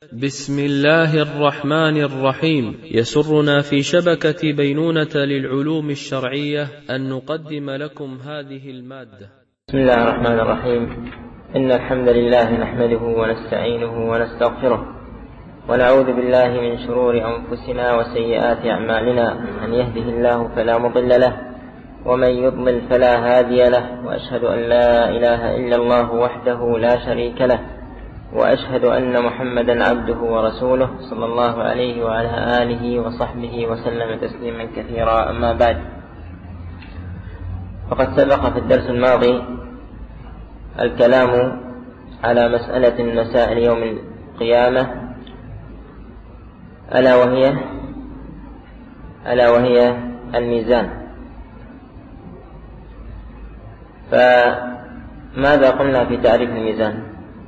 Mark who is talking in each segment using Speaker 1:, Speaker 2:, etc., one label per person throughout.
Speaker 1: بسم الله الرحمن الرحيم. يسرنا في شبكة بينونة للعلوم الشرعية أن نقدم لكم هذه المادة.
Speaker 2: بسم الله الرحمن الرحيم. إن الحمد لله نحمده ونستعينه ونستغفره ونعوذ بالله من شرور أنفسنا وسيئات أعمالنا، من يهده الله فلا مضل له ومن يضلل فلا هادي له، وأشهد أن لا إله إلا الله وحده لا شريك له، وأشهد أن محمدا عبده ورسوله صلى الله عليه وعلى آله وصحبه وسلم تسليما كثيرا. أما بعد، فقد سبق في الدرس الماضي الكلام على مسألة من مسائل يوم القيامة، ألا وهي الميزان. فماذا قلنا في تعريف الميزان؟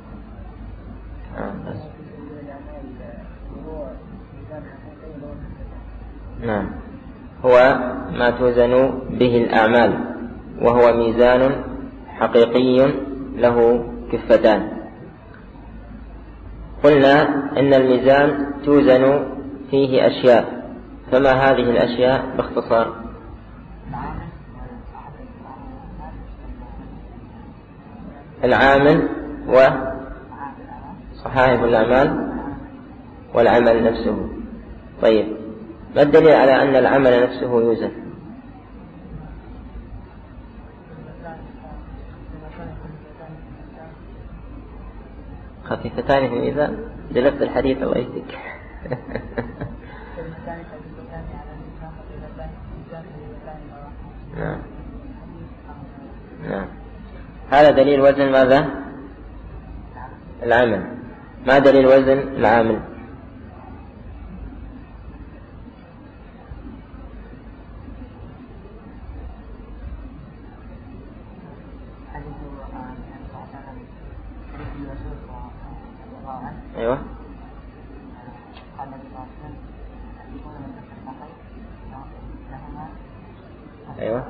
Speaker 2: نعم، هو ما توزن به الأعمال، وهو ميزان حقيقي له كفتان. قلنا إن الميزان توزن فيه أشياء، فما هذه الأشياء باختصار؟ العامل وصحائف الأعمال والعمل نفسه. طيب، ما الدليل على أن العمل نفسه يوزن؟ خفيفتان في الميزان، جلبت الحديث الله يهديك. نعم. هذا دليل وزن ماذا؟ العمل. ما دليل وزن العامل؟ أيوة. أيوة.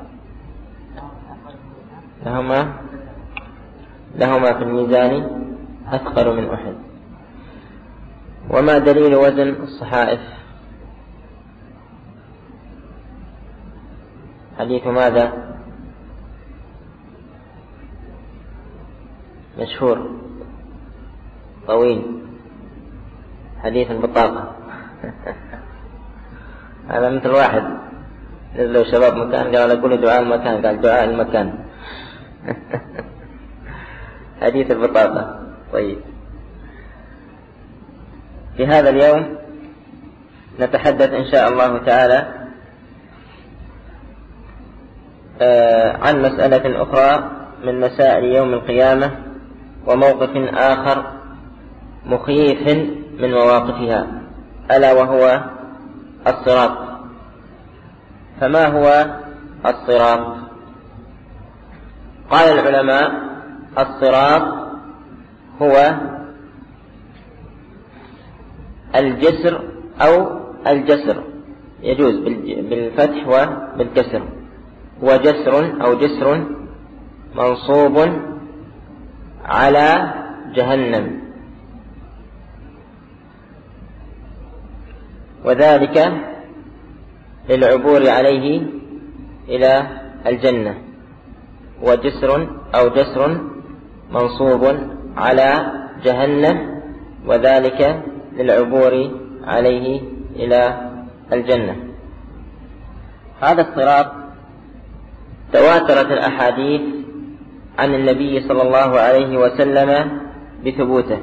Speaker 2: لهما في الميزان أثقل من أحد. وما دليل وزن الصحائف؟ حديث ماذا؟ مشهور طويل، حديث البطاقة. هذا مثل واحد نزلوا شباب مكان قال أقول دعاء المكان، قال دعاء المكان. حديث البطاقة. طيب، في هذا اليوم نتحدث إن شاء الله تعالى عن مسألة أخرى من مسائل يوم القيامة، وموقف آخر مخيف من مواقفها، ألا وهو الصراط. فما هو الصراط؟ قال العلماء: الصراط هو الجسر أو الجسر، يجوز بالفتح وبالكسر. هو جسر أو جسر منصوب على جهنم، وذلك للعبور عليه إلى الجنة. وجسر أو جسر منصوب على جهنم، وذلك للعبور عليه إلى الجنة. هذا الصراط تواترت الأحاديث عن النبي صلى الله عليه وسلم بثبوته،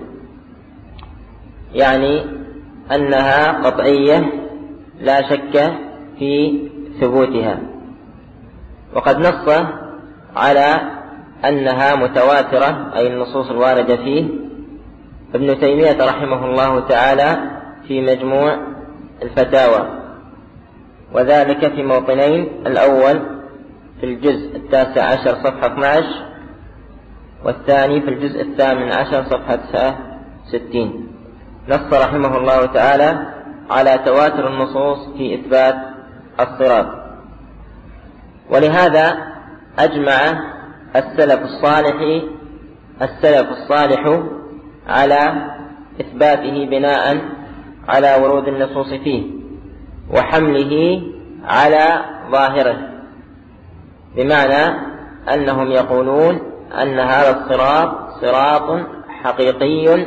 Speaker 2: يعني أنها قطعية لا شك في ثبوتها. وقد نص على أنها متواترة، أي النصوص الواردة فيه، ابن تيمية رحمه الله تعالى في مجموع الفتاوى، وذلك في موطنين: الأول في الجزء 19 صفحة 12، والثاني في الجزء 18 صفحة 60. نص رحمه الله تعالى على تواتر النصوص في إثبات الصراط. ولهذا أجمع السلف الصالح على إثباته بناء على ورود النصوص فيه وحمله على ظاهره، بمعنى أنهم يقولون أن هذا الصراط صراط حقيقي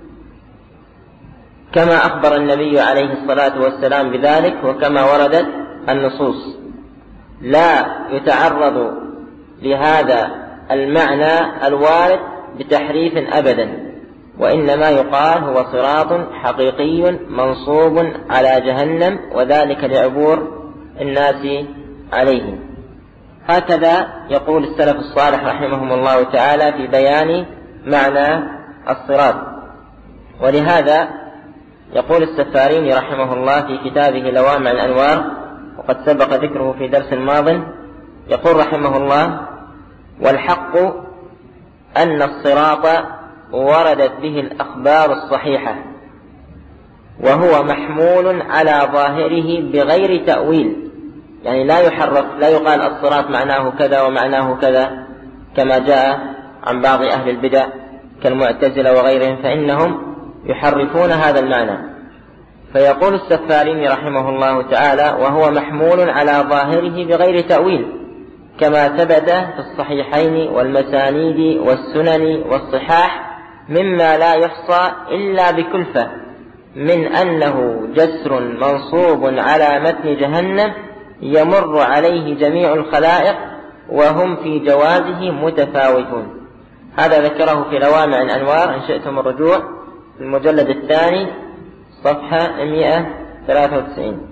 Speaker 2: كما أخبر النبي عليه الصلاة والسلام بذلك وكما وردت النصوص، لا يتعرض لهذا المعنى الوارد بتحريف أبدا، وإنما يقال هو صراط حقيقي منصوب على جهنم، وذلك لعبور الناس عليه. هكذا يقول السلف الصالح رحمهم الله تعالى في بيان معنى الصراط. ولهذا يقول السفاريني رحمه الله في كتابه لوامع الأنوار، وقد سبق ذكره في درس ماض، يقول رحمه الله: والحق أن الصراط وردت به الأخبار الصحيحة، وهو محمول على ظاهره بغير تأويل، يعني لا يحرف، لا يقال الصراط معناه كذا ومعناه كذا كما جاء عن بعض أهل البدع كالمعتزلة وغيرهم، فإنهم يحرفون هذا المعنى. فيقول السفاريني رحمه الله تعالى: وهو محمول على ظاهره بغير تأويل، كما ثبت في الصحيحين والمسانيد والسنن والصحاح مما لا يحصى إلا بكلفة، من أنه جسر منصوب على متن جهنم يمر عليه جميع الخلائق وهم في جوازه متفاوتون. هذا ذكره في لوامع الأنوار، إن شئتم الرجوع في المجلد الثاني صفحة 193.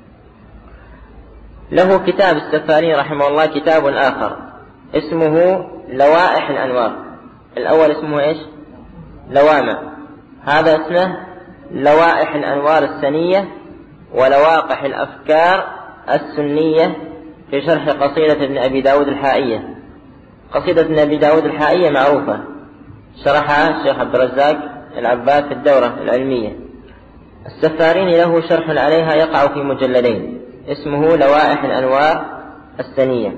Speaker 2: له كتاب السفاري رحمه الله كتاب آخر اسمه لوائح الأنوار. الأول اسمه إيش؟ لوامع، هذا اسمه لوائح الأنوار السنية ولواقح الأفكار السنية في شرح قصيدة ابن أبي داود الحائية. قصيدة ابن أبي داود الحائية معروفة، شرحها الشيخ عبد الرزاق العباد في الدورة العلمية. السفاريني له شرح عليها يقع في مجلدين اسمه لوائح الأنوار السنية.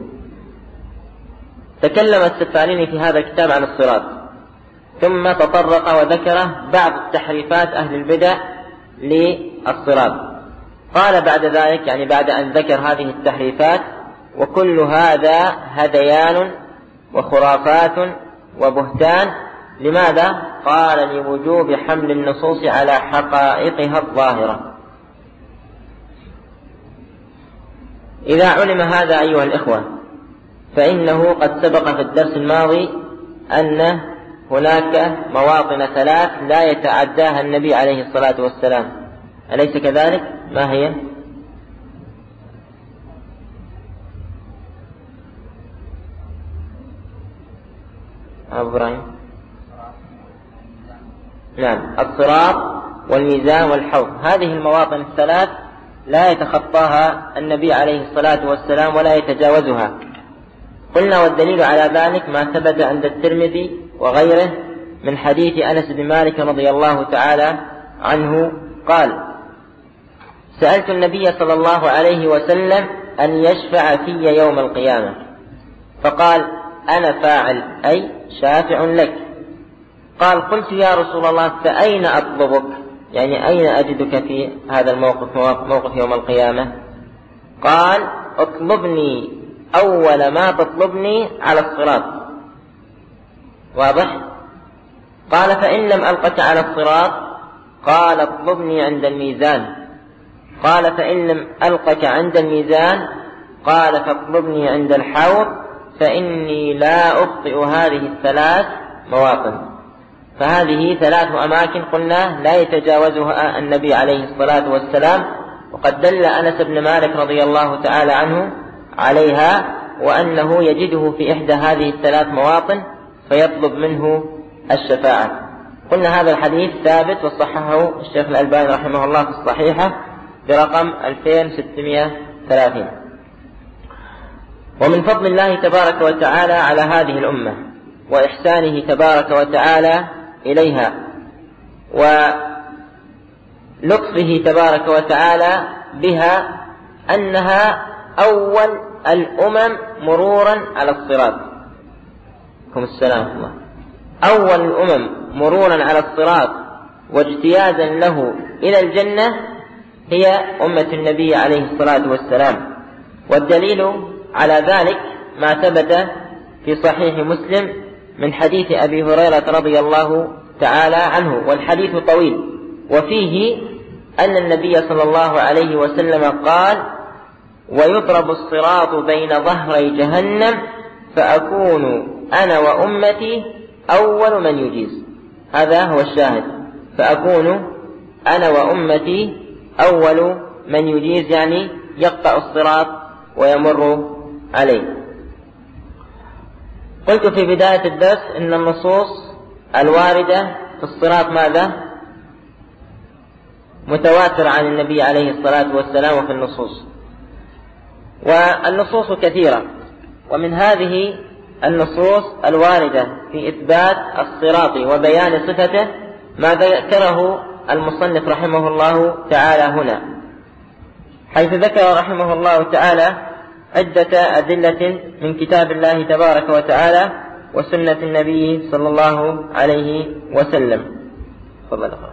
Speaker 2: تكلم السفاريني في هذا الكتاب عن الصراط، ثم تطرق وذكر بعض التحريفات أهل البدع للصراط. قال بعد ذلك، يعني بعد أن ذكر هذه التحريفات: وكل هذا هذيان وخرافات وبهتان. لماذا؟ قال: لوجوب حمل النصوص على حقائقها الظاهرة. إذا علم هذا أيها الإخوة، فإنه قد سبق في الدرس الماضي أن هناك مواطن 3 لا يتعداها النبي عليه الصلاة والسلام، أليس كذلك؟ ما هي؟ أبو إبراهيم. نعم، الصراط والميزان والحوض، هذه المواطن 3 لا يتخطاها النبي عليه الصلاة والسلام ولا يتجاوزها. قلنا والدليل على ذلك ما ثبت عند الترمذي وغيره من حديث أنس بن مالك رضي الله تعالى عنه قال: سألت النبي صلى الله عليه وسلم أن يشفع في يوم القيامة، فقال: أنا فاعل، أي شافع لك. قال: قلت يا رسول الله فأين أطلبك؟ يعني أين أجدك في هذا الموقف، موقف يوم القيامة؟ قال: اطلبني أول ما تطلبني على الصراط. واضح؟ قال: فإن لم ألقك على الصراط؟ قال: اطلبني عند الميزان. قال: فإن لم ألقك عند الميزان؟ قال: فاطلبني عند الحوض، فإني لا أخطئ هذه 3 مواطن. فهذه 3 أماكن قلنا لا يتجاوزها النبي عليه الصلاة والسلام، وقد دل أنس بن مالك رضي الله تعالى عنه عليها، وأنه يجده في إحدى هذه 3 مواطن فيطلب منه الشفاعة. قلنا هذا الحديث ثابت وصححه الشيخ الألباني رحمه الله في الصحيحة برقم 2630. ومن فضل الله تبارك وتعالى على هذه الأمة وإحسانه تبارك وتعالى إليها ولطفه تبارك وتعالى بها أنها أول الأمم مرورا على الصراط. السلام الله. أول الأمم مرورا على الصراط واجتيازا له إلى الجنة هي أمة النبي عليه الصلاة والسلام. والدليل على ذلك ما ثبت في صحيح مسلم من حديث أبي هريرة رضي الله تعالى عنه، والحديث طويل، وفيه أن النبي صلى الله عليه وسلم قال: ويضرب الصراط بين ظهري جهنم فأكون أنا وأمتي أول من يجيز. هذا هو الشاهد، فأكون أنا وأمتي أول من يجيز، يعني يقطع الصراط ويمر عليه. قلت في بداية الدرس إن النصوص الواردة في الصراط ماذا؟ متواتر عن النبي عليه الصلاة والسلام وفي النصوص، والنصوص كثيرة، ومن هذه النصوص الواردة في إثبات الصراط وبيان صفته ما ذكره المصنف رحمه الله تعالى هنا، حيث ذكر رحمه الله تعالى عدة أدلة من كتاب الله تبارك وتعالى وسنة النبي صلى الله عليه وسلم. تفضل أخوة.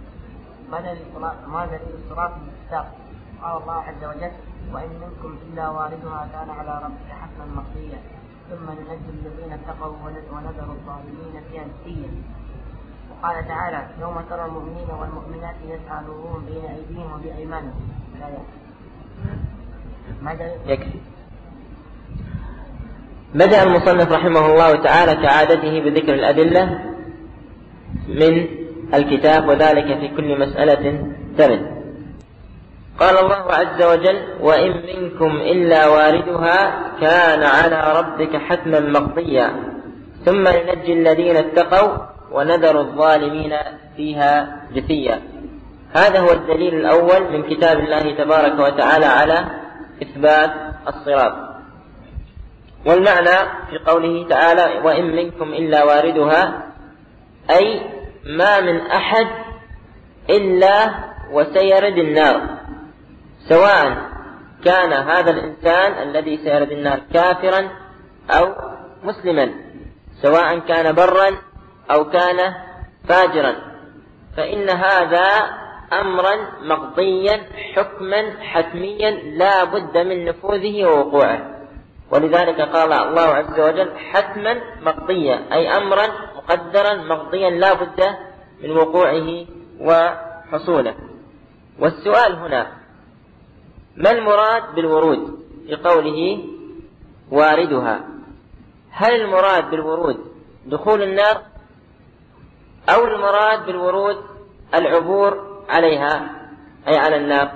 Speaker 3: ماذا للصراط المستقيم؟ قال الله عز وجل: وإن منكم إلا واردها كان على ربك حتما مقضيا ثم ننجي الذين اتقوا ونذر الظالمين فيها جثيا. وقال تعالى: يوم ترى المؤمنين والمؤمنات يسعى نورهم بين أيديهم وبأيمانهم.
Speaker 2: يكفي. بدأ المصنف رحمه الله تعالى كعادته بذكر الأدلة من الكتاب، وذلك في كل مسألة ترد. قال الله عز وجل: وإن منكم إلا واردها كان على ربك حتما مقضيا ثم ننجي الذين اتقوا ونذر الظالمين فيها جثيا. هذا هو الدليل الأول من كتاب الله تبارك وتعالى على إثبات الصراط. والمعنى في قوله تعالى: وإن منكم إلا واردها، أي ما من أحد إلا وسيرد النار، سواء كان هذا الإنسان الذي سيرد النار كافرا أو مسلما، سواء كان برا أو كان فاجرا، فإن هذا أمرا مقضيا حكما حتميا لا بد من نفوذه ووقوعه. ولذلك قال الله عز وجل: حتما مقضيا، أي أمرا مقدرا مقضيا لا بد من وقوعه وحصوله. والسؤال هنا: ما المراد بالورود في قوله واردها؟ هل المراد بالورود دخول النار، أو المراد بالورود العبور عليها أي على النار؟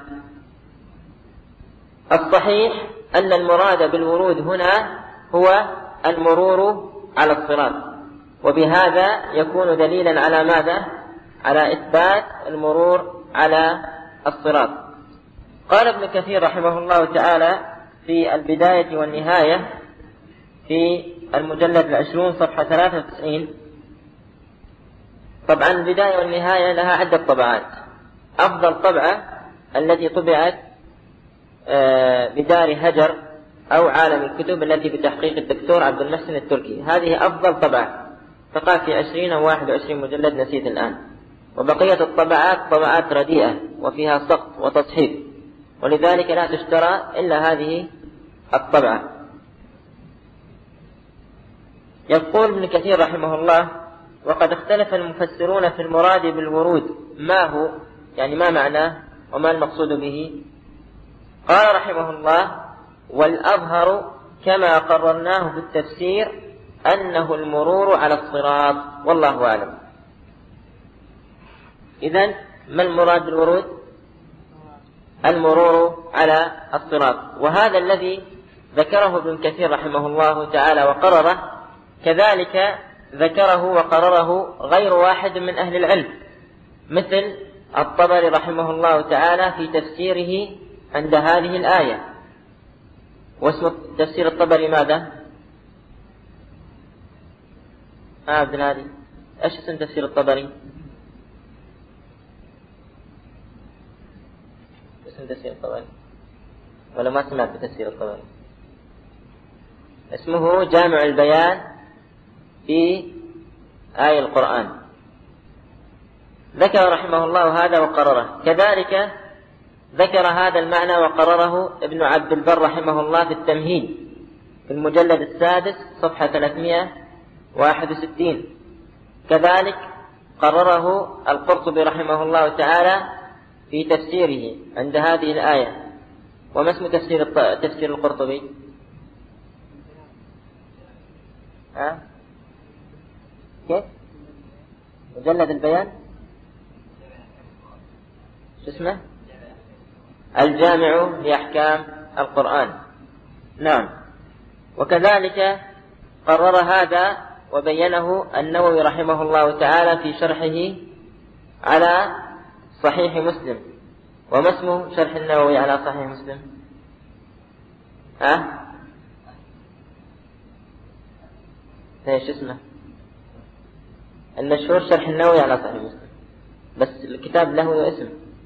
Speaker 2: الصحيح أن المراد بالورود هنا هو المرور على الصراط، وبهذا يكون دليلا على ماذا؟ على إثبات المرور على الصراط. قال ابن كثير رحمه الله تعالى في البداية والنهاية في المجلد 20 صفحة 93. طبعا البداية والنهاية لها عدة طبعات. أفضل طبعة التي طبعت بدار هجر أو عالم الكتب التي بتحقيق الدكتور عبد المحسن التركي، هذه أفضل طبعة، تقع في 20 أو 21 مجلد نسيت الآن. وبقية الطبعات طبعات رديئة وفيها سقط وتصحيف، ولذلك لا تشترى إلا هذه الطبعة. يقول ابن كثير رحمه الله: وقد اختلف المفسرون في المراد بالورود ما هو، يعني ما معناه وما المقصود به. قال رحمه الله: والأظهر كما قررناه في التفسير أنه المرور على الصراط، والله أعلم. إذن ما المراد بالورود؟ المرور على الصراط، وهذا الذي ذكره ابن كثير رحمه الله تعالى وقرره، كذلك ذكره وقرره غير واحد من أهل العلم، مثل الطبري رحمه الله تعالى في تفسيره عند هذه الآية. واسم تفسير الطبري ماذا؟ عبد الهادي، ايش اسم تفسير الطبري؟ اسم تفسير الطبري ولا ما سمعت بتفسير الطبري؟ اسمه جامع البيان في آية القرآن. ذكر رحمه الله هذا وقرره. كذلك ذكر هذا المعنى وقرره ابن عبد البر رحمه الله في التمهيد في المجلد 6 صفحة 361. كذلك قرره القرطبي رحمه الله تعالى في تفسيره عند هذه الآية. وما اسم تفسير القرطبي؟ كيف؟ مجلد البيان؟ شو اسمه؟ الجامع لأحكام القرآن. نعم. وكذلك قرر هذا وبينه النووي رحمه الله تعالى في شرحه على صحيح مسلم. وما اسم شرح النووي على صحيح مسلم؟ ايش اسمه؟ المشهور شرح النووي على صحيح مسلم، بس الكتاب له اسم،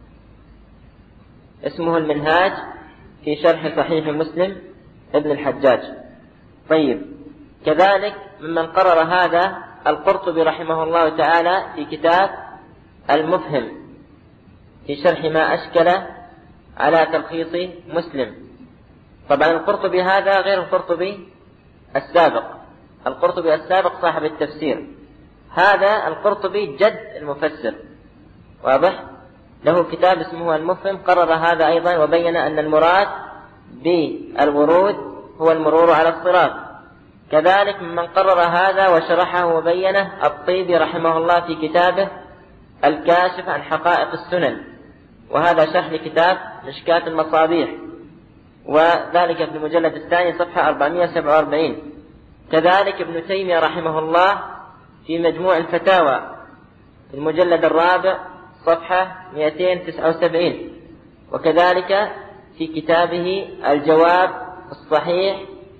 Speaker 2: اسمه المنهاج في شرح صحيح مسلم ابن الحجاج. طيب، كذلك ممن قرر هذا القرطبي رحمه الله تعالى في كتاب المفهم في شرح ما أشكل على تلخيص مسلم. طبعا القرطبي هذا غير القرطبي السابق. القرطبي السابق صاحب التفسير، هذا القرطبي جد المفسر، واضح؟ له كتاب اسمه المفهم، قرر هذا أيضا وبين أن المراد بالورود هو المرور على الصراط. كذلك ممن قرر هذا وشرحه وبينه الطيبي رحمه الله في كتابه الكاشف عن حقائق السنن، وهذا شرح لكتاب مشكاة المصابيح، وذلك في المجلد 2 صفحة 447. كذلك ابن تيمية رحمه الله في مجموع الفتاوى في المجلد 4 صفحة 279. وكذلك في كتابه الجواب الصحيح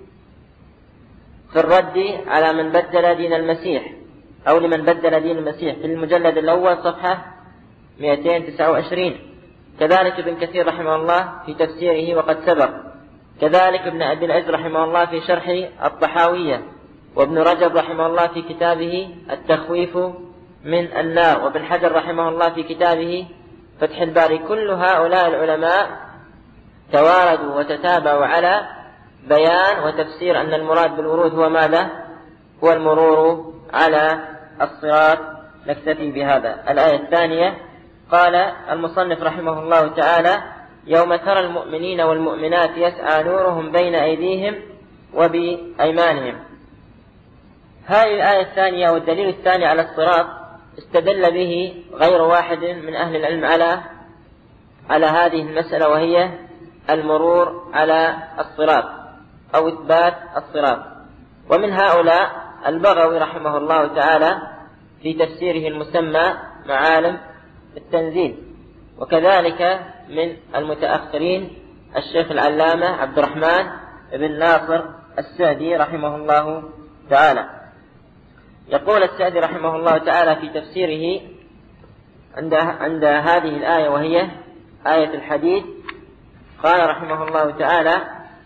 Speaker 2: في الرد على من بدل دين المسيح أو لمن بدل دين المسيح في المجلد الأول صفحة 229. كذلك ابن كثير رحمه الله في تفسيره وقد سبق. كذلك ابن أبي العز رحمه الله في شرح الطحاوية، وابن رجب رحمه الله في كتابه التخويف من النار، وابن حجر رحمه الله في كتابه فتح الباري. كل هؤلاء العلماء تواردوا وتتابعوا على بيان وتفسير أن المراد بالورود هو ماذا؟ هو المرور على الصراط. نكتفي بهذا. الآية الثانية قال المصنف رحمه الله تعالى: يوم ترى المؤمنين والمؤمنات يسعى نورهم بين أيديهم وبأيمانهم. هذه الآية الثانية والدليل الثاني على الصراط استدل به غير واحد من أهل العلم على هذه المسألة، وهي المرور على الصراط أو إثبات الصراط. ومن هؤلاء البغوي رحمه الله تعالى في تفسيره المسمى معالم التنزيل، وكذلك من المتأخرين الشيخ العلامة عبد الرحمن بن ناصر السعدي رحمه الله تعالى. يقول السعدي رحمه الله تعالى في تفسيره عند هذه الآية وهي آية الحديد، قال رحمه الله تعالى: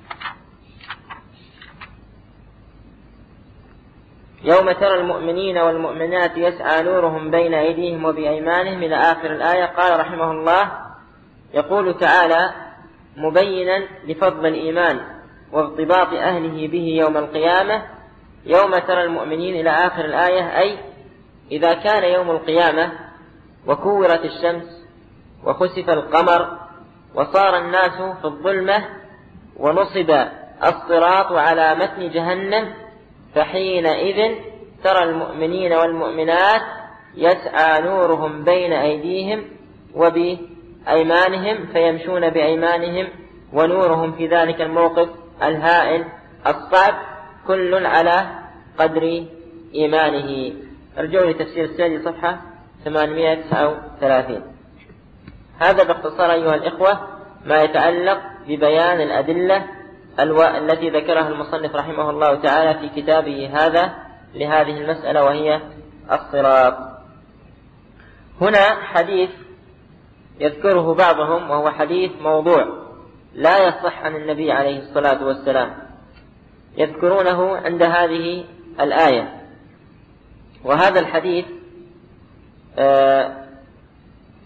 Speaker 2: يوم ترى المؤمنين والمؤمنات يسعى نورهم بين أيديهم وبأيمانهم إلى آخر الآية. قال رحمه الله: يقول تعالى مبينا لفضل الإيمان وارتباط أهله به يوم القيامة: يوم ترى المؤمنين إلى آخر الآية، أي إذا كان يوم القيامة وكورت الشمس وخسف القمر وصار الناس في الظلمة ونصب الصراط على متن جهنم، فحينئذ ترى المؤمنين والمؤمنات يسعى نورهم بين أيديهم وبأيمانهم فيمشون بأيمانهم ونورهم في ذلك الموقف الهائل الصعب كل على قدر إيمانه. ارجعوا لتفسير السعدي صفحة 839. هذا باختصار أيها الإخوة ما يتعلق ببيان الأدلة التي ذكرها المصنف رحمه الله تعالى في كتابه هذا لهذه المسألة، وهي الصراط. هنا حديث يذكره بعضهم وهو حديث موضوع لا يصح عن النبي عليه الصلاة والسلام، يذكرونه عند هذه الآية. وهذا الحديث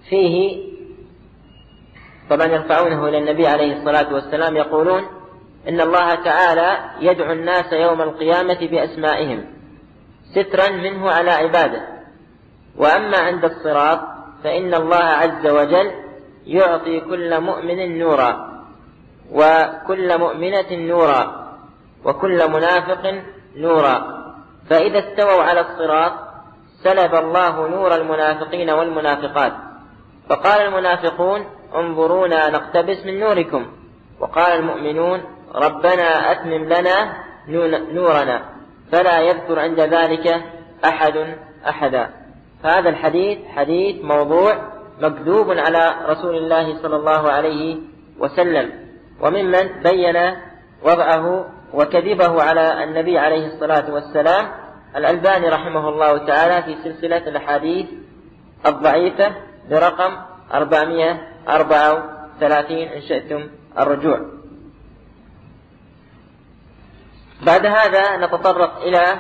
Speaker 2: فيه طبعا يرفعونه إلى النبي عليه الصلاة والسلام يقولون إن الله تعالى يدعو الناس يوم القيامة بأسمائهم سترا منه على عباده. وأما عند الصراط فإن الله عز وجل يعطي كل مؤمن نورا وكل مؤمنة نورا وكل منافق نورا، فإذا استووا على الصراط سلب الله نور المنافقين والمنافقات، فقال المنافقون انظرونا نقتبس من نوركم، وقال المؤمنون ربنا أتمم لنا نورنا، فلا يذكر عند ذلك أحد أحدا. فهذا الحديث حديث موضوع مكذوب على رسول الله صلى الله عليه وسلم، وممن بين وضعه وكذبه على النبي عليه الصلاة والسلام الألباني رحمه الله تعالى في سلسلة الأحاديث الضعيفة برقم 434 إن شئتم الرجوع. بعد هذا نتطرق إلى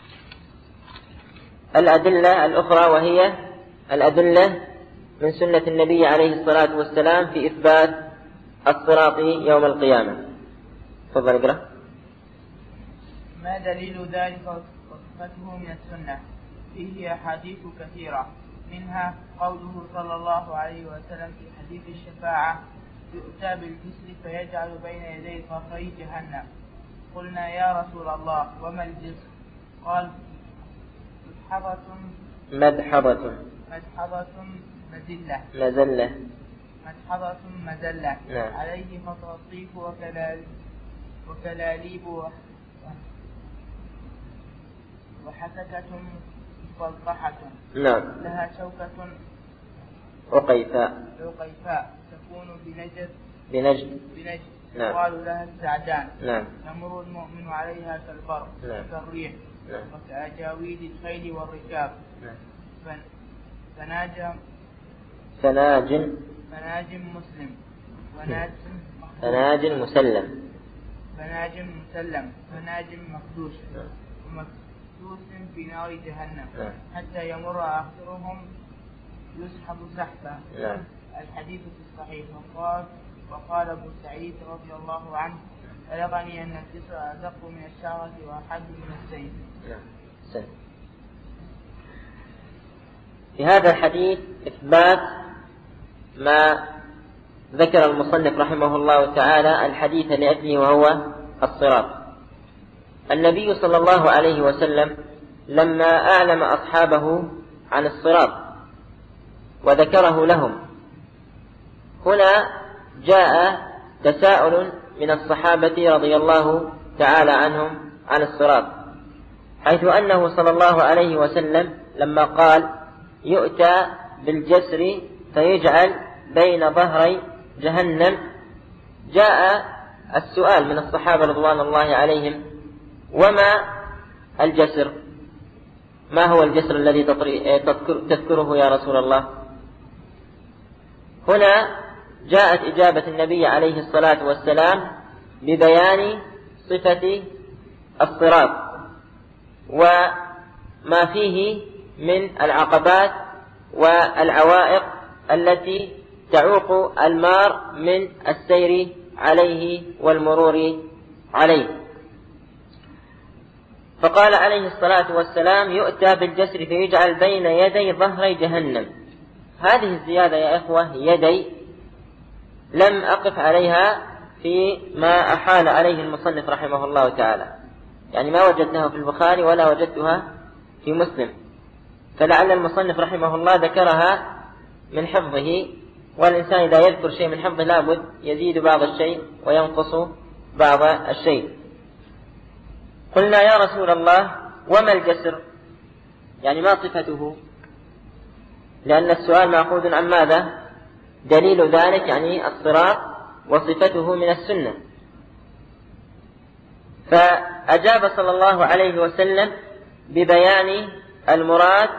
Speaker 2: الأدلة الأخرى، وهي الأدلة من سنة النبي عليه الصلاة والسلام في إثبات الصراط يوم القيامة. تفضل اقرأ.
Speaker 4: ما دليل ذلك وصفته من السنة؟ فيه أحاديث كثيرة، منها قوله صلى الله عليه وسلم في حديث الشفاعة يؤتى بالجسر فيجعل بين يدي ظهري جهنم. قلنا يا رسول الله وما الجسر؟ قال مدحضة مزلة
Speaker 2: نعم.
Speaker 4: عليه خطاطيف وكلاليب وحسكة مفلطحة
Speaker 2: نعم.
Speaker 4: لها شوكة
Speaker 2: عقيفاء
Speaker 4: تكون
Speaker 2: بنجد نعم.
Speaker 4: يقال لها السعدان.
Speaker 2: نعم.
Speaker 4: يمر المؤمن عليها كالبرق
Speaker 2: نعم.
Speaker 4: كالريح
Speaker 2: نعم.
Speaker 4: وكأجاويد الخيل والركاب.
Speaker 2: نعم.
Speaker 4: فناجم مسلم
Speaker 2: فناجم مسلم
Speaker 4: فناجم مخدوش ومكدوس في نار جهنم حتى يمر آخرهم يسحب سحبا. الحديث في الصحيح. وقال أبو سعيد رضي الله عنه بلغني أن الجسر أدق من الشعرة وأحد من السيف.
Speaker 2: في هذا الحديث إثبات ما ذكر المصنف رحمه الله تعالى الحديث لأجله، وهو الصراط. النبي صلى الله عليه وسلم لما أعلم أصحابه عن الصراط وذكره لهم، هنا جاء تساؤل من الصحابة رضي الله تعالى عنهم عن الصراط، حيث أنه صلى الله عليه وسلم لما قال يؤتى بالجسر فيجعل بين ظهري جهنم، جاء السؤال من الصحابة رضوان الله عليهم: وما الجسر؟ ما هو الجسر الذي تذكره يا رسول الله؟ هنا جاءت إجابة النبي عليه الصلاة والسلام ببيان صفة الصراط وما فيه من العقبات والعوائق التي تعوق المار من السير عليه والمرور عليه. فقال عليه الصلاة والسلام يؤتى بالجسر فيجعل بين يدي ظهري جهنم. هذه الزيادة يا إخوة يدي لم أقف عليها في ما أحال عليه المصنف رحمه الله تعالى، يعني ما وجدتها في البخاري ولا وجدتها في مسلم، فلعل المصنف رحمه الله ذكرها من حفظه، والإنسان إذا يذكر شيء من حفظه لابد يزيد بعض الشيء وينقص بعض الشيء. قلنا يا رسول الله وما الجسر؟ يعني ما صفته؟ لأن السؤال مأخوذ عن ماذا؟ دليل ذلك يعني الصراط وصفته من السنة. فأجاب صلى الله عليه وسلم ببيان المراد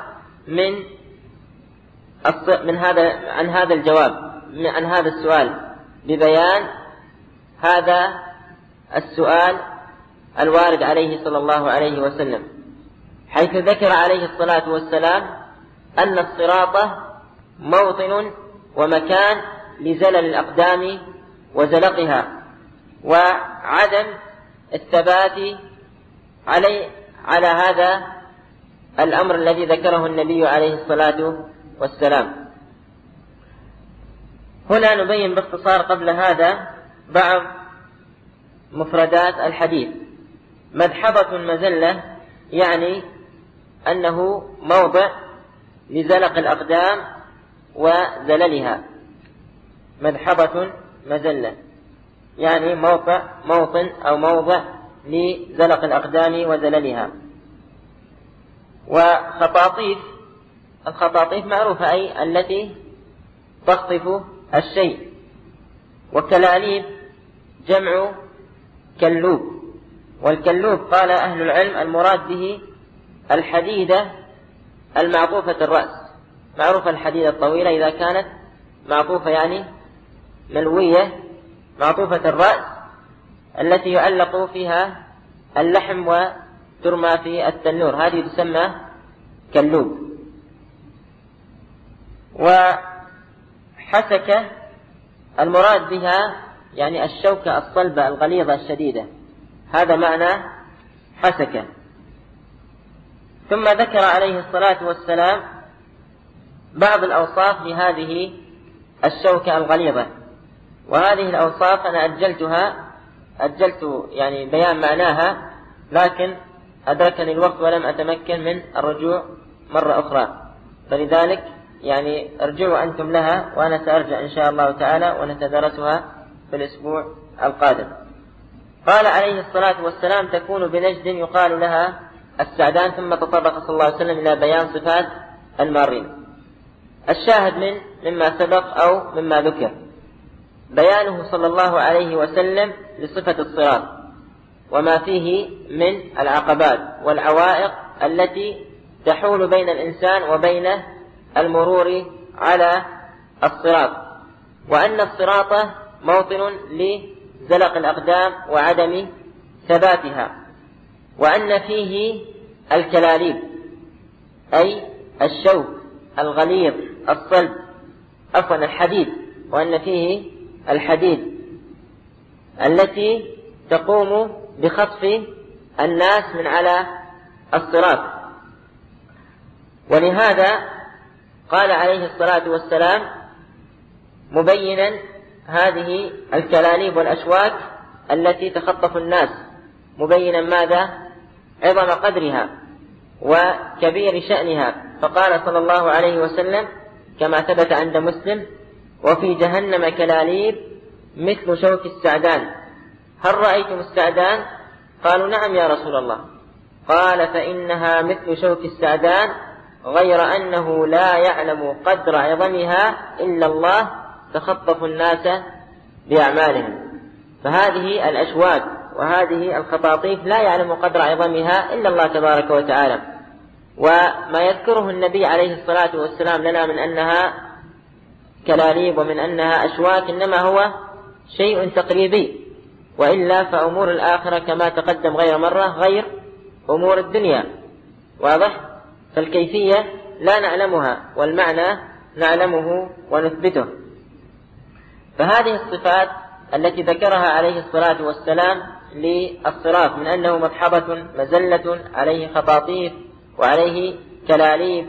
Speaker 2: عن هذا الجواب، عن هذا السؤال، ببيان هذا السؤال الوارد عليه صلى الله عليه وسلم، حيث ذكر عليه الصلاة والسلام أن الصراط موطن ومكان لزلل الأقدام وزلقها، وعدم الثبات على هذا الأمر الذي ذكره النبي عليه الصلاة والسلام. هنا نبين باختصار قبل هذا بعض مفردات الحديث. مدحضة مزلة يعني أنه موضع لزلق الأقدام وزللها. مدحضة مزلة يعني موطن أو موضع لزلق الأقدام وزللها. وخطاطيف، الخطاطيف معروفة أي التي تخطف الشيء. وكلاليب جمع كلوب، والكلوب قال أهل العلم المراد به الحديدة المعطوفة الرأس. معروفة الحديدة الطويلة إذا كانت معطوفة يعني ملوية معطوفة الرأس التي يعلق فيها اللحم وترمى في التنور، هذه تسمى كلوب. وحسكة المراد بها يعني الشوكة الصلبة الغليظة الشديدة، هذا معنى حسكة. ثم ذكر عليه الصلاة والسلام بعض الأوصاف لهذه الشوكة الغليظة، وهذه الأوصاف أنا أجلت يعني بيان معناها، لكن أدركني الوقت ولم أتمكن من الرجوع مرة أخرى، فلذلك يعني ارجعوا أنتم لها وأنا سأرجع إن شاء الله تعالى ونتدرسها في الأسبوع القادم. قال عليه الصلاة والسلام تكون بنجد يقال لها السعدان، ثم تطرق صلى الله عليه وسلم إلى بيان صفات المارين. الشاهد مما سبق أو مما ذكر بيانه صلى الله عليه وسلم لصفة الصراط وما فيه من العقبات والعوائق التي تحول بين الإنسان وبين المرور على الصراط، وأن الصراط موطن لزلق الأقدام وعدم ثباتها، وأن فيه الكلاليب أي الشوك الغليظ الصلب الحديد، وأن فيه الحديد التي تقوم بخطف الناس من على الصراط. ولهذا قال عليه الصلاة والسلام مبينا هذه الكلاليب والأشواك التي تخطف الناس، مبينا ماذا؟ عظم قدرها وكبير شأنها، فقال صلى الله عليه وسلم كما ثبت عند مسلم وفي جهنم كلاليب مثل شوك السعدان، هل رأيتم السعدان؟ قالوا نعم يا رسول الله. قال فإنها مثل شوك السعدان غير أنه لا يعلم قدر عظمها إلا الله تخطف الناس بأعمالهم. فهذه الأشواك وهذه الخطاطيف لا يعلم قدر عظمها إلا الله تبارك وتعالى، وما يذكره النبي عليه الصلاة والسلام لنا من أنها كلاليب ومن أنها أشواك إنما هو شيء تقريبي، وإلا فأمور الآخرة كما تقدم غير مرة غير أمور الدنيا، واضح؟ فالكيفية لا نعلمها والمعنى نعلمه ونثبته. فهذه الصفات التي ذكرها عليه الصلاة والسلام للصراط من أنه مدحضة مزلة عليه خطاطيف وعليه كلاليب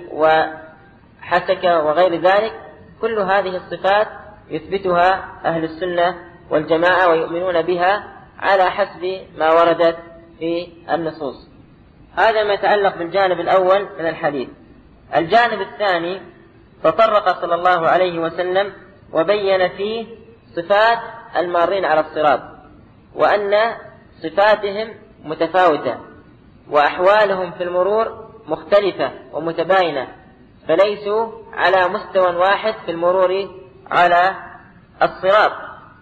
Speaker 2: وحسكة وغير ذلك، كل هذه الصفات يثبتها أهل السنة والجماعة ويؤمنون بها على حسب ما وردت في النصوص. هذا ما يتعلق بالجانب الأول من الحديث. الجانب الثاني تطرق صلى الله عليه وسلم وبين فيه صفات المارين على الصراط، وأن صفاتهم متفاوتة وأحوالهم في المرور مختلفة ومتباينة، فليسوا على مستوى واحد في المرور على الصراط.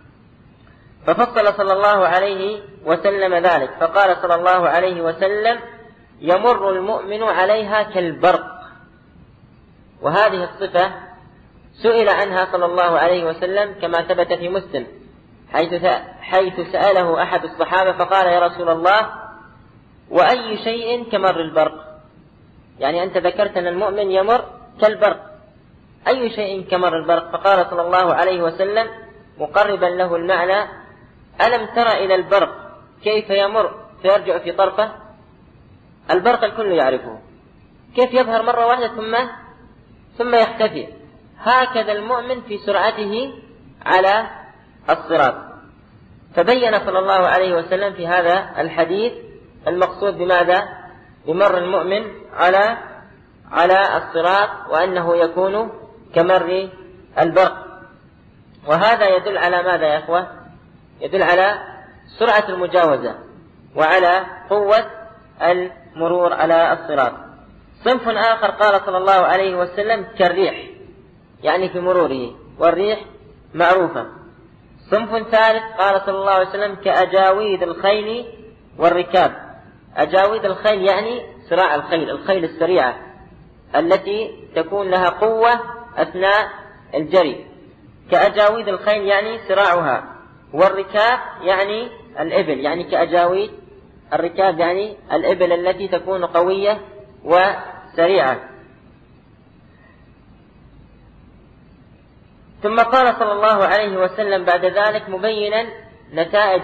Speaker 2: ففصل صلى الله عليه وسلم ذلك فقال صلى الله عليه وسلم يمر المؤمن عليها كالبرق. وهذه الصفة سئل عنها صلى الله عليه وسلم كما ثبت في مسلم حيث سأله أحد الصحابة فقال يا رسول الله وأي شيء كمر البرق؟ يعني أنت ذكرت أن المؤمن يمر كالبرق، أي شيء كمر البرق؟ فقال صلى الله عليه وسلم مقربا له المعنى: ألم تر إلى البرق كيف يمر فيرجع في طرفه؟ البرق الكل يعرفه، كيف يظهر مرة واحدة ثم يختفي. هكذا المؤمن في سرعته على الصراط. فبين صلى الله عليه وسلم في هذا الحديث المقصود بماذا؟ بمر المؤمن على الصراط، وأنه يكون كمر البرق. وهذا يدل على ماذا يا أخوة؟ يدل على سرعة المجاوزة وعلى قوة المرور على الصراط. صنف آخر قال صلى الله عليه وسلم كالريح، يعني في مروره، والريح معروفة. صنف ثالث قال صلى الله عليه وسلم كأجاويد الخيل والركاب. أجاويد الخيل يعني سراع الخيل السريعة التي تكون لها قوة أثناء الجري. كأجاويد الخيل يعني سراعها، والركاب يعني الإبل، يعني كأجاويد الركاب يعني الإبل التي تكون قوية وسريعة. ثم قال صلى الله عليه وسلم بعد ذلك مبينا نتائج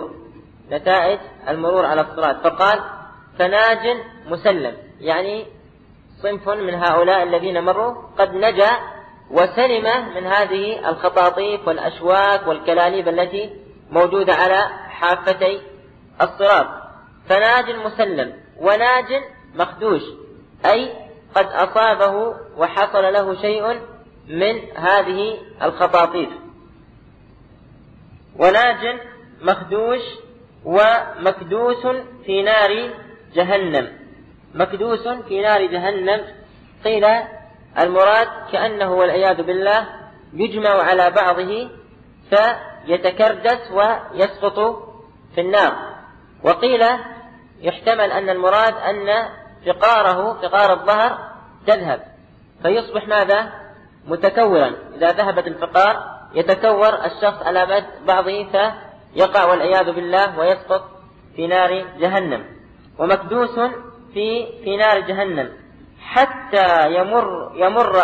Speaker 2: المرور على الصراط، فقال: فناج مسلم، يعني صنف من هؤلاء الذين مروا قد نجا وسلم من هذه الخطاطيف والأشواك والكلاليب التي موجودة على حافتي الصراط. فناج مسلم، وناج مخدوش، أي قد أصابه وحصل له شيء من هذه الخطاطيف. وناج مخدوش ومكدوس في نار جهنم. مكدوس في نار جهنم، قيل المراد كأنه والعياذ بالله يجمع على بعضه فيتكردس ويسقط في النار. وقيل يحتمل أن المراد أن فقار الظهر تذهب فيصبح ماذا؟ متكورا. إذا ذهبت الفقار يتكور الشخص على بعضه فيقع والعياذ بالله ويسقط في نار جهنم. ومكدوس في نار جهنم حتى يمر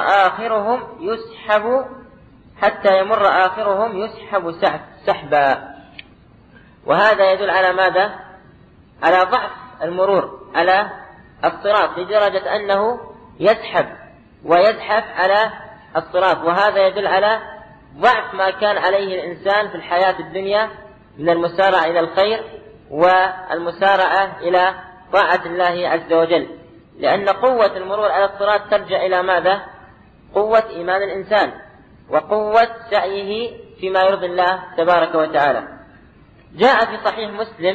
Speaker 2: آخرهم يسحب سحبا. وهذا يدل على ماذا؟ على ضعف المرور على الصراط، لدرجة أنه يسحب ويزحف على الصراط. وهذا يدل على ضعف ما كان عليه الإنسان في الحياة الدنيا من المسارعة إلى الخير والمسارعة إلى طاعة الله عز وجل، لأن قوة المرور على الصراط ترجع إلى ماذا؟ قوة إيمان الإنسان وقوة سعيه فيما يرضي الله تبارك وتعالى. جاء في صحيح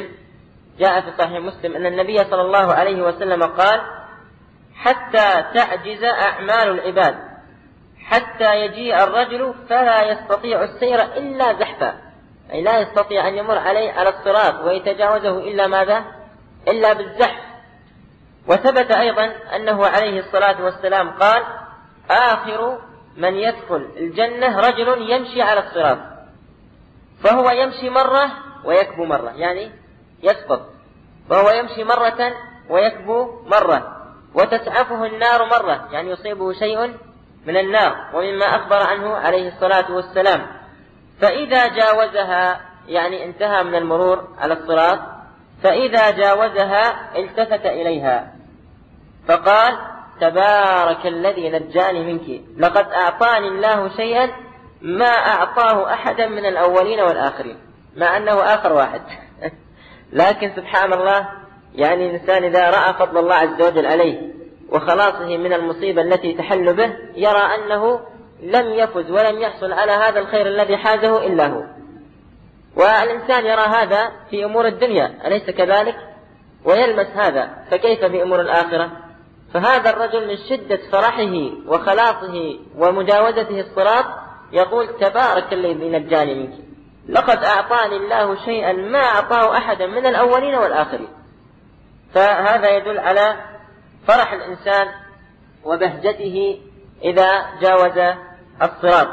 Speaker 2: مسلم أن النبي صلى الله عليه وسلم قال: حتى تعجز أعمال العباد حتى يجيء الرجل فلا يستطيع السير إلا زحفا، أي لا يستطيع أن يمر على الصراط ويتجاوزه إلا ماذا؟ إلا بالزحف. وثبت أيضا أنه عليه الصلاة والسلام قال: آخر من يدخل الجنة رجل يمشي على الصراط، فهو يمشي مرة ويكبو مرة، يعني يسقط، فهو يمشي مرة ويكبو مرة، وتسعفه النار مرة، يعني يصيبه شيء من النار، ومما أخبر عنه عليه الصلاة والسلام. فإذا جاوزها، يعني انتهى من المرور على الصراط، فإذا جاوزها التفت إليها فقال: تبارك الذي نجاني منك، لقد أعطاني الله شيئا ما أعطاه أحدا من الأولين والآخرين، مع أنه آخر واحد. لكن سبحان الله، يعني الإنسان إذا رأى فضل الله عز وجل عليه وخلاصه من المصيبة التي تحل به يرى أنه لم يفز ولم يحصل على هذا الخير الذي حازه إلا هو. والإنسان يرى هذا في أمور الدنيا، أليس كذلك؟ ويلمس هذا، فكيف بأمور الآخرة؟ فهذا الرجل من شدة فرحه وخلاصه ومجاوزته الصراط يقول: تبارك الذي نجاني منك، لقد أعطاني الله شيئا ما أعطاه أحدا من الأولين والآخرين. فهذا يدل على فرح الإنسان وبهجته إذا جاوز الصراط.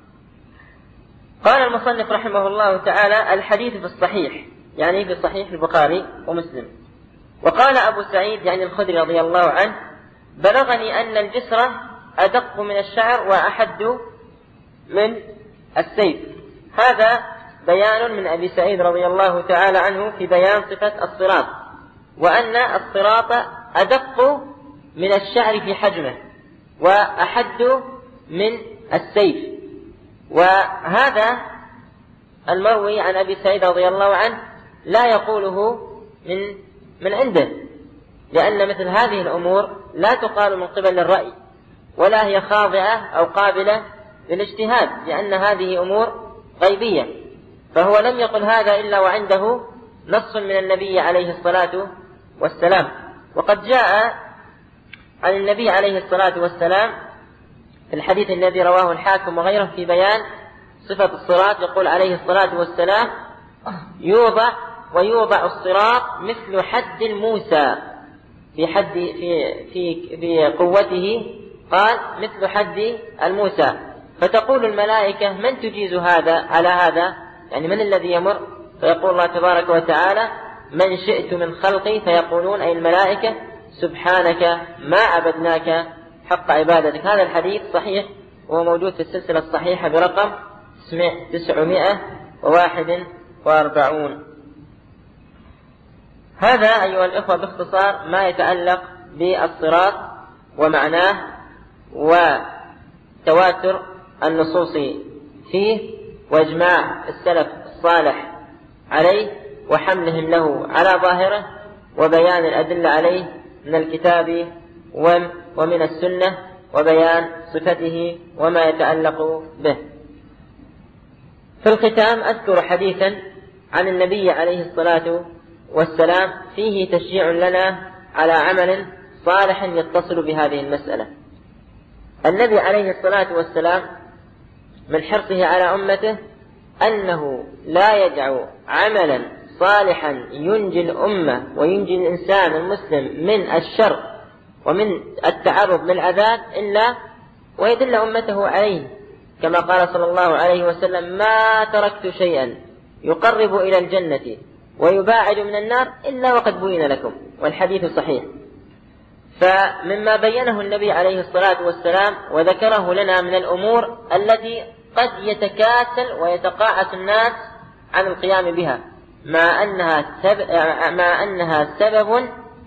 Speaker 2: قال المصنف رحمه الله تعالى: الحديث في الصحيح، يعني في صحيح البخاري ومسلم. وقال أبو سعيد يعني الخدري رضي الله عنه: بلغني أن الجسر أدق من الشعر وأحد من السيف. هذا بيان من أبي سعيد رضي الله تعالى عنه في بيان صفة الصراط، وأن الصراط أدق من الشعر في حجمه وأحد من السيف. وهذا المروي عن أبي سعيد رضي الله عنه لا يقوله من عنده، لأن مثل هذه الأمور لا تقال من قبل الرأي، ولا هي خاضعة أو قابلة للاجتهاد، لأن هذه أمور غيبية. فهو لم يقل هذا إلا وعنده نص من النبي عليه الصلاة والسلام. وقد جاء عن النبي عليه الصلاة والسلام في الحديث الذي رواه الحاكم وغيره في بيان صفة الصراط، يقول عليه الصلاة والسلام: ويوضع الصراط مثل حد موسى في قوته، قال مثل حد الموسى. فتقول الملائكة: من تجيز هذا على هذا؟ يعني من الذي يمر؟ فيقول الله تبارك وتعالى: من شئت من خلقي، فيقولون أي الملائكة: سبحانك ما عبدناك حق عبادتك. هذا الحديث صحيح وهو موجود في السلسلة الصحيحة برقم 941. هذا أيها الإخوة باختصار ما يتعلق بالصراط ومعناه وتواتر النصوص فيه وإجماع السلف الصالح عليه وحملهم له على ظاهره وبيان الأدلة عليه من الكتاب ومن السنة وبيان صفته وما يتعلق به. في الختام أذكر حديثا عن النبي عليه الصلاة والسلام فيه تشجيع لنا على عمل صالح يتصل بهذه المسألة. النبي عليه الصلاة والسلام من حرصه على أمته أنه لا يدع عملا صالحا ينجي الأمة وينجي الإنسان المسلم من الشر ومن التعرض للعذاب إلا ويدل أمته عليه، كما قال صلى الله عليه وسلم: ما تركت شيئا يقرب إلى الجنة ويباعد من النار إلا وقد بين لكم. والحديث صحيح. فمما بينه النبي عليه الصلاة والسلام وذكره لنا من الأمور التي قد يتكاسل ويتقاعس الناس عن القيام بها، ما أنها سبب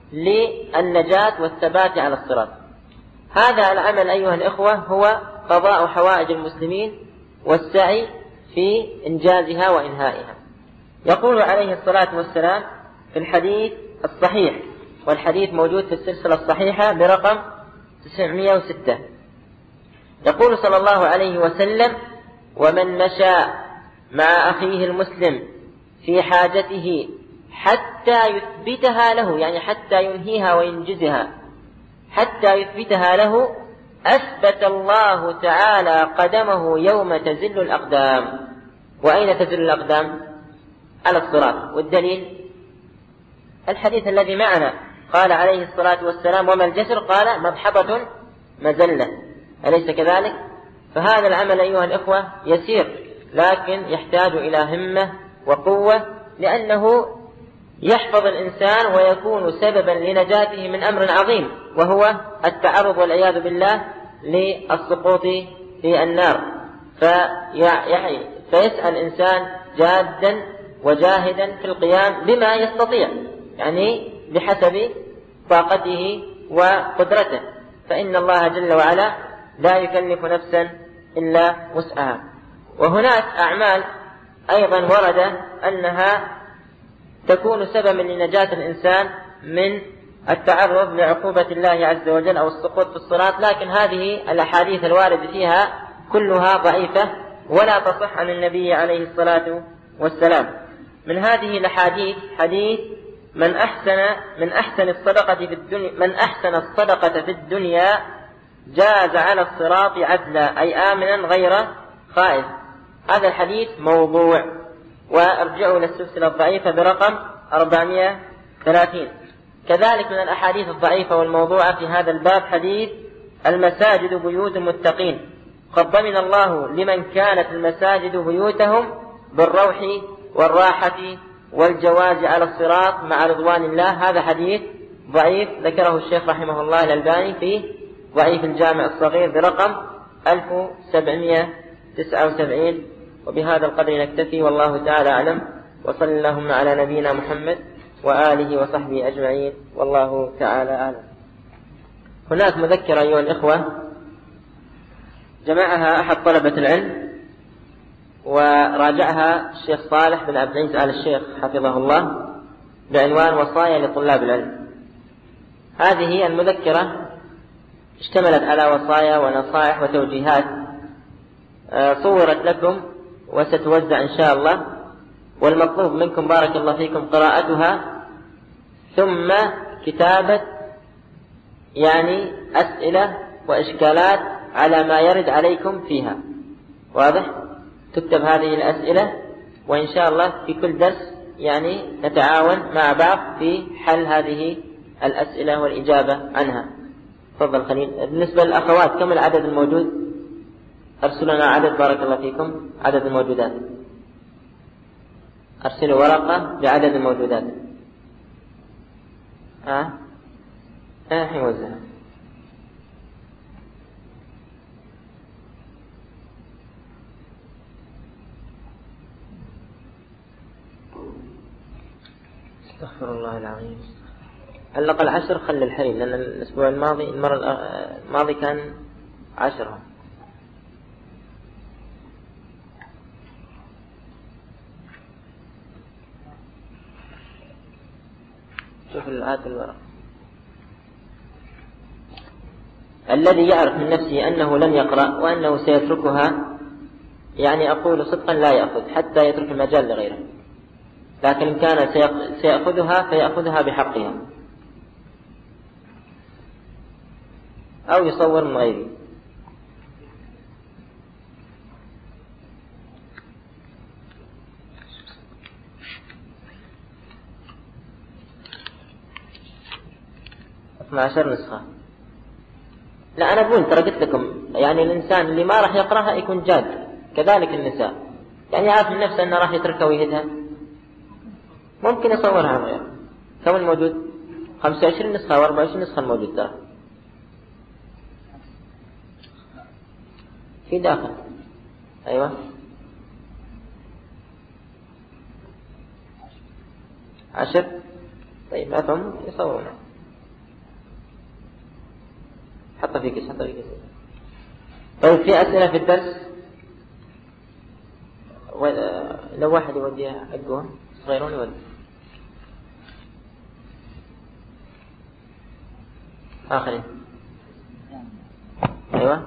Speaker 2: للنجاة والثبات على الصراط. هذا العمل أيها الإخوة هو قضاء حوائج المسلمين والسعي في إنجازها وإنهائها. يقول عليه الصلاة والسلام في الحديث الصحيح، والحديث موجود في السلسلة الصحيحة برقم 906، يقول صلى الله عليه وسلم: ومن مشى مع أخيه المسلم في حاجته حتى يثبتها له، يعني حتى ينهيها وينجزها، حتى يثبتها له، أثبت الله تعالى قدمه يوم تزل الأقدام. وأين تزل الأقدام؟ على الصراط. والدليل الحديث الذي معنا، قال عليه الصلاة والسلام: وما الجسر؟ قال: مضحضة مزلة. أليس كذلك؟ فهذا العمل أيها الإخوة يسير، لكن يحتاج إلى همة وقوة، لأنه يحفظ الإنسان ويكون سببا لنجاته من أمر عظيم، وهو التعرض والعياذ بالله للسقوط في النار. فيسأل الإنسان جادا وجاهدا في القيام بما يستطيع، يعني بحسب طاقته وقدرته، فإن الله جل وعلا لا يكلف نفسا إلا وسعها. وهناك أعمال أيضا ورد أنها تكون سببا لنجاة الإنسان من التعرض لعقوبة الله عز وجل أو السقوط في الصراط، لكن هذه الأحاديث الواردة فيها كلها ضعيفة ولا تصح عن النبي عليه الصلاة والسلام. من هذه الأحاديث حديث: من أحسن الصدقة في الدنيا جاز على الصراط عدلا، أي آمنا غير خائف. هذا الحديث موضوع، وارجعوا إلى السلسلة الضعيفة برقم 430. كذلك من الأحاديث الضعيفة والموضوعة في هذا الباب حديث: المساجد بيوت المتقين، قد ضمن الله لمن كانت المساجد بيوتهم بالروح والراحة والجواز على الصراط مع رضوان الله. هذا حديث ضعيف ذكره الشيخ رحمه الله الألباني في ضعيف الجامع الصغير برقم 1779. وبهذا القدر نكتفي، والله تعالى أعلم، وصلى اللهم على نبينا محمد وآله وصحبه أجمعين، والله تعالى أعلم. هناك مذكرة أيها الإخوة جمعها أحد طلبة العلم وراجعها الشيخ صالح بن عبد العزيز آل الشيخ حفظه الله بعنوان وصايا لطلاب العلم. هذه المذكرة اشتملت على وصايا ونصائح وتوجيهات صورت لكم وستوزع إن شاء الله، والمطلوب منكم بارك الله فيكم قراءتها ثم كتابة يعني أسئلة وإشكالات على ما يرد عليكم فيها. واضح؟ تكتب هذه الأسئلة، وإن شاء الله في كل درس يعني نتعاون مع بعض في حل هذه الأسئلة والإجابة عنها. تفضل خليل. بالنسبة للأخوات كم العدد الموجود؟ أرسلوا لنا عدد بارك الله فيكم، عدد الموجودات. أرسلوا ورقة بعدد الموجودات. الحين وزعها. استغفر الله العظيم. على الأقل 10 خلي الحين، لأن الأسبوع الماضي الماضي كان 10. شوف الآيات الورق. الذي يعرف من نفسه أنه لم يقرأ وأنه سيتركها، يعني أقول صدقا لا يأخذ حتى يترك المجال لغيره، لكن إن كان سيأخذها فيأخذها بحقها أو يصور من غيره. مع 10 نسخة. لا أنا أقول ترى قلت لكم يعني الإنسان اللي ما راح يقرأها يكون جاد، كذلك النساء يعني عارف من نفسه أنه راح يتركها ويهدها ممكن يصورها عن غيره. كم الموجود؟ 25 نسخة و 24 نسخة الموجود ترى في داخل. أيوة 10. طيب أفهم يصورونها. حط في كيس. طيب في أسئلة في الدرس؟ لو واحد يوديها حقهم صغيرون يودي. آخرين. أيوة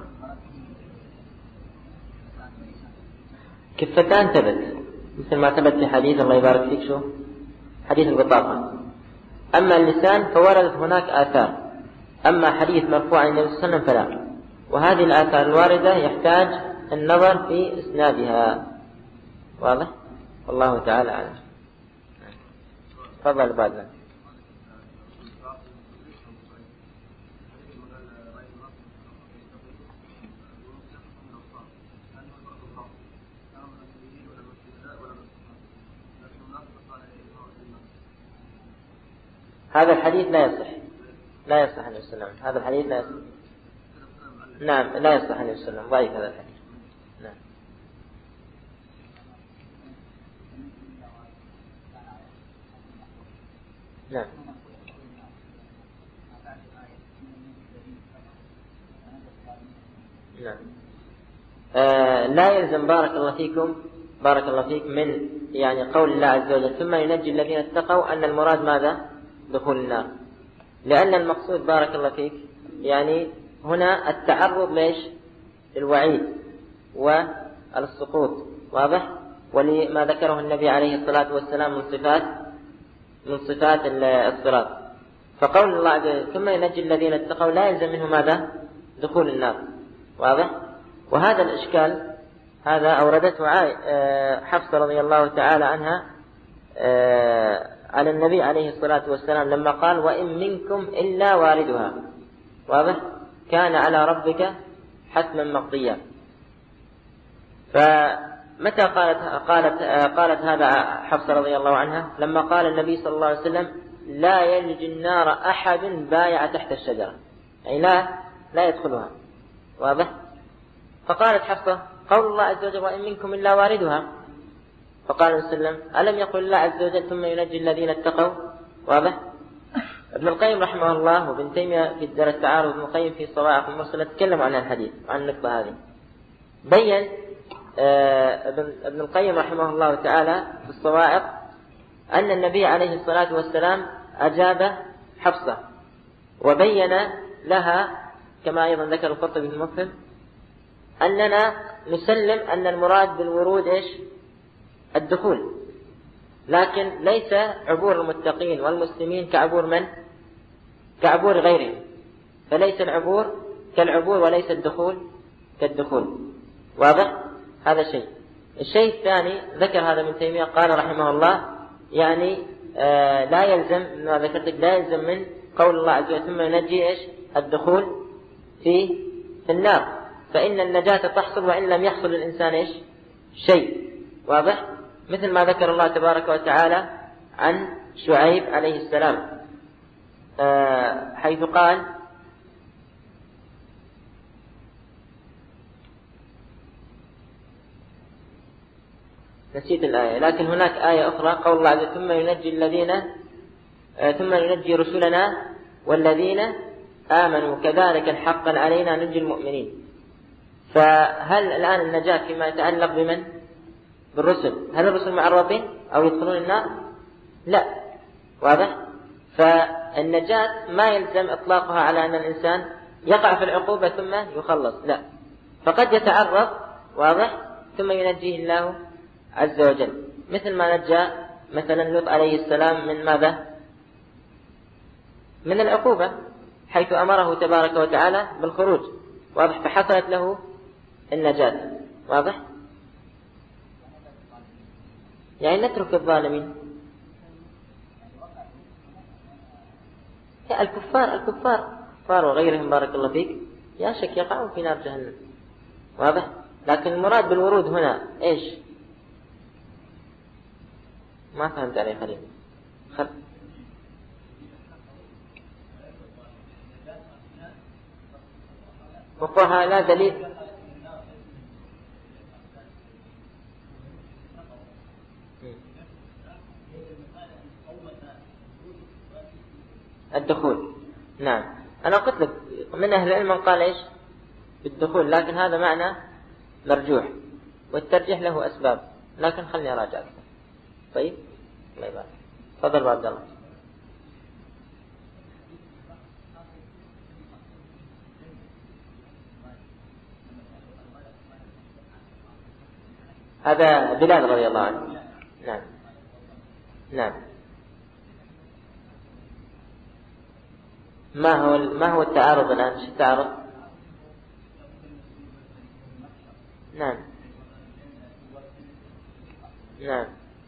Speaker 2: كفتان ثبت مثل ما ثبت في حديث الله يبارك فيك شو حديث البطاقة. أما اللسان فوردت هناك آثار، أما حديث مرفوع عن النبي صلى الله عليه وسلم فلا. وهذه الآثار الواردة يحتاج النظر في إسنادها. واضح؟ والله تعالى أعلم. تفضل بعد. هذا الحديث لا يصح، لا يصح عن السلام. هذا الحديث لا يصح. نعم لا يصح عن السلام، ضعيف هذا الحديث. نعم. نعم. نعم. لا يلزم بارك الله فيكم بارك الله فيك من يعني قول الله عز وجل ثم ينجي الذين اتقوا أن المراد ماذا؟ دخول النار. لأن المقصود بارك الله فيك يعني هنا التعرض ليش؟ للوعيد والسقوط. واضح؟ ولما ذكره النبي عليه الصلاة والسلام من صفات الصراط. فقول الله عز وجل ثم ينجي الذين اتقوا لا يلزم منه ماذا؟ دخول النار. واضح؟ وهذا الإشكال هذا أوردته حفصة رضي الله تعالى عنها على النبي عليه الصلاة والسلام لما قال وإن منكم إلا واردها. واضح؟ كان على ربك حتما مقضيا. فمتى قالت هذا حفصة رضي الله عنها؟ لما قال النبي صلى الله عليه وسلم لا يلج النار أحد بايع تحت الشجرة، يعني لا لا يدخلها. واضح؟ فقالت حفصة: قول الله عز وجل: وإن منكم إلا واردها. فقال النبي صلى الله عليه وسلم: ألم يقل الله عز وجل: ثم ينجي الذين اتقوا؟ واضح؟ ابن القيم رحمه الله وابن تيمية في الدار التعارض وابن القيم في الصواعق المرسلة تكلموا عن الحديث عن النقطة هذه. بين ابن القيم رحمه الله تعالى في الصواعق أن النبي عليه الصلاة والسلام أجاب حفصة وبين لها كما أيضا ذكر القرطبي في المفهم أننا نسلم أن المراد بالورود إيش؟ الدخول، لكن ليس عبور المتقين والمسلمين كعبور من؟ كعبور غيرهم، فليس العبور كالعبور وليس الدخول كالدخول. واضح؟ هذا شيء. الشيء الثاني ذكر هذا ابن تيمية قال رحمه الله يعني لا يلزم ما ذكرتك لا يلزم من قول الله عز وجل: ثم ينجي إيش؟ الدخول في النار، فإن النجاة تحصل وإن لم يحصل للإنسان إيش؟ شيء. واضح؟ مثل ما ذكر الله تبارك وتعالى عن شعيب عليه السلام حيث قال: نسيت الآية، لكن هناك آية أخرى قول الله عز وجل: ثم ينجي رسلنا والذين آمنوا كذلك حقا علينا ننجي المؤمنين. فهل الآن النجاة فيما يتعلق بمن؟ بالرسل. هل الرسل معرضين أو يدخلون النار؟ لا. واضح؟ فالنجاة ما يلزم إطلاقها على أن الإنسان يقع في العقوبة ثم يخلص، لا، فقد يتعرض. واضح؟ ثم ينجيه الله عز وجل، مثل ما نجى مثلا لوط عليه السلام من ماذا؟ من العقوبة، حيث أمره تبارك وتعالى بالخروج. واضح؟ فحصلت له النجاة. واضح؟ يعني نترك الظالمين. الكفار وغيرهم بارك الله فيك يا شك يقعون في نار جهنم. واضح؟ لكن المراد بالورود هنا إيش؟ ما فهمت عليه خليل. وقوها لا دليل. الدخول. نعم، أنا قلت لك من أهل العلم من قال إيش؟ بالدخول، لكن هذا معنى مرجوح والترجيح له أسباب، لكن خلني أراجع أكثر. طيب، الله يبارك. تفضل عبد الله. هذا بلال رضي الله عنه. نعم نعم. ما هو التعارض الآن؟ ايش التعارض؟ نعم نعم.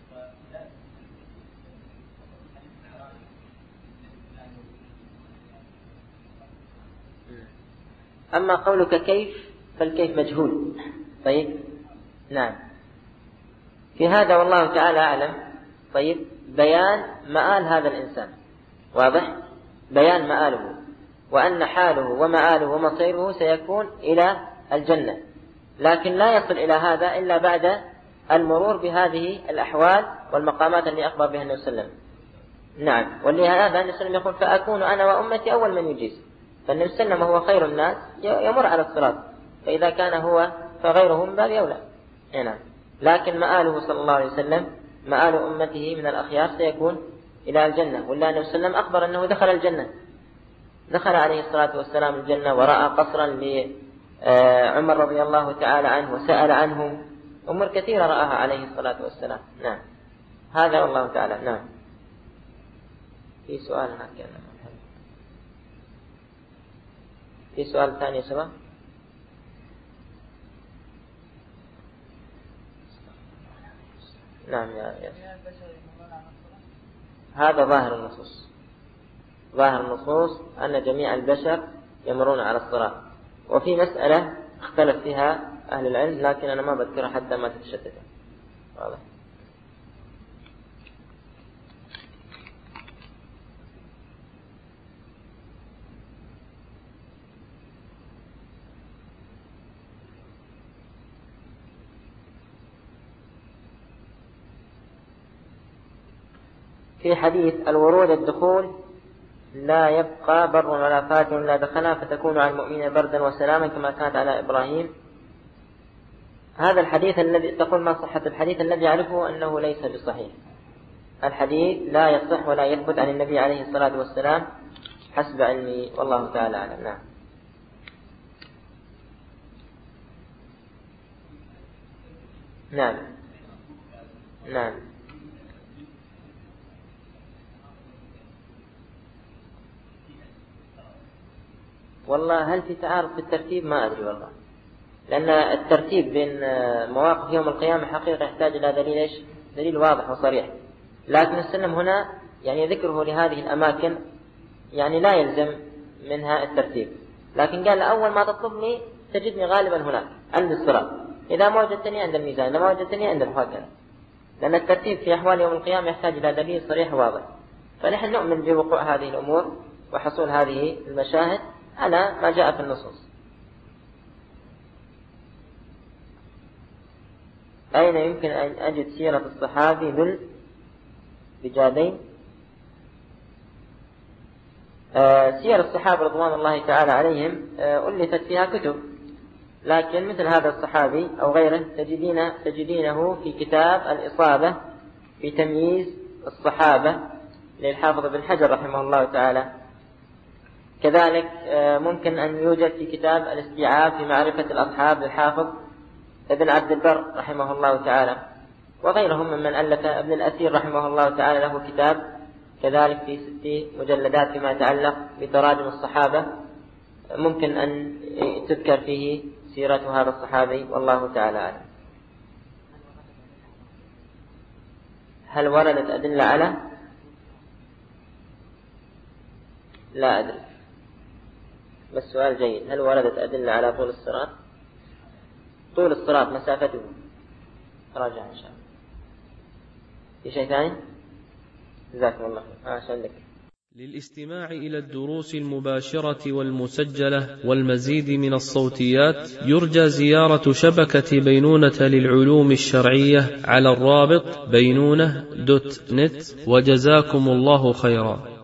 Speaker 2: أما قولك كيف فالكيف مجهول. طيب، نعم. في هذا والله تعالى أعلم. طيب، بيان مآل هذا الإنسان. واضح؟ بيان مآله، وأن حاله ومآله ومصيره سيكون إلى الجنة، لكن لا يصل إلى هذا إلا بعد المرور بهذه الأحوال والمقامات التي أخبر بها النبي صلى الله عليه وسلم. نعم، ولهذا النبي صلى الله عليه وسلم يقول: فأكون أنا وأمتي أول من يجيز. فالنبي صلى الله عليه وسلم هو خير الناس يمر على الصراط، فإذا كان هو فغيره من باب أولى. نعم. لكن مآله صلى الله عليه وسلم مآل أمته من الأخيار سيكون إلى الجنة، والله النبي صلى الله عليه وسلم أخبر أنه دخل الجنة، دخل عليه الصلاة والسلام الجنة، ورأى قصرا لعمر رضي الله تعالى عنه وسأل عنه، أمور كثيرة رآها عليه الصلاة والسلام. نعم، هذا والله تعالى. نعم. في سؤال هكذا، في سؤال ثاني سبا؟ نعم يا هذا ظاهر النصوص. ظاهر النصوص أن جميع البشر يمرون على الصراط، وفي مسألة اختلف فيها أهل العلم لكن أنا ما بذكرها حتى ما تتشتت. واضح؟ في حديث الورود الدخول لا يبقى بر ولا فاجر لا دخلها فتكون على المؤمنين بردا وسلاما كما كانت على إبراهيم. هذا الحديث الذي تقول ما صحة الحديث الذي يعرفه أنه ليس بصحيح. الحديث لا يصح ولا يثبت عن النبي عليه الصلاة والسلام حسب علمي، والله تعالى أعلم. نعم. نعم. نعم. والله هل في تعارض في الترتيب؟ ما أدري والله، لأن الترتيب بين مواقف يوم القيامة حقيقة يحتاج إلى دليل إيش؟ دليل واضح وصريح. لكن السلم هنا يعني ذكره لهذه الأماكن يعني لا يلزم منها الترتيب، لكن قال أول ما تطلبني تجدني غالبا هناك عند الصراط، إذا ما وجدتني عند الميزان، إذا ما وجدتني عند الحاكم، لأن الترتيب في أحوال يوم القيامة يحتاج إلى دليل صريح واضح. فنحن نؤمن بوقوع هذه الأمور وحصول هذه المشاهد على ما جاء في النصوص. أين يمكن أن أجد سيرة الصحابي ذو البجادين؟ سير الصحابة رضوان الله تعالى عليهم ألفت فيها كتب، لكن مثل هذا الصحابي أو غيره تجدينه في كتاب الإصابة في تمييز الصحابة للحافظ ابن حجر رحمه الله تعالى. كذلك ممكن أن يوجد في كتاب الاستيعاب في معرفة الأصحاب للحافظ ابن عبد البر رحمه الله تعالى، وغيرهم ممن ألف. ابن الأثير رحمه الله تعالى له كتاب كذلك في 6 مجلدات فيما يتعلق بتراجم الصحابة، ممكن أن تذكر فيه سيرة هذا الصحابي، والله تعالى أعلم. هل وردت أدلة على؟ لا أدري، بس سؤال جيد. هل وردت أدلة على طول الصراط؟ طول الصراط مسافته، راجع إن شاء الله. في شيء ثاني؟ جزاكم الله خير. عشان لك.
Speaker 1: للاستماع إلى الدروس المباشرة والمسجلة والمزيد من الصوتيات يرجى زيارة شبكة بينونة للعلوم الشرعية على الرابط بينونة.net، وجزاكم الله خيرا.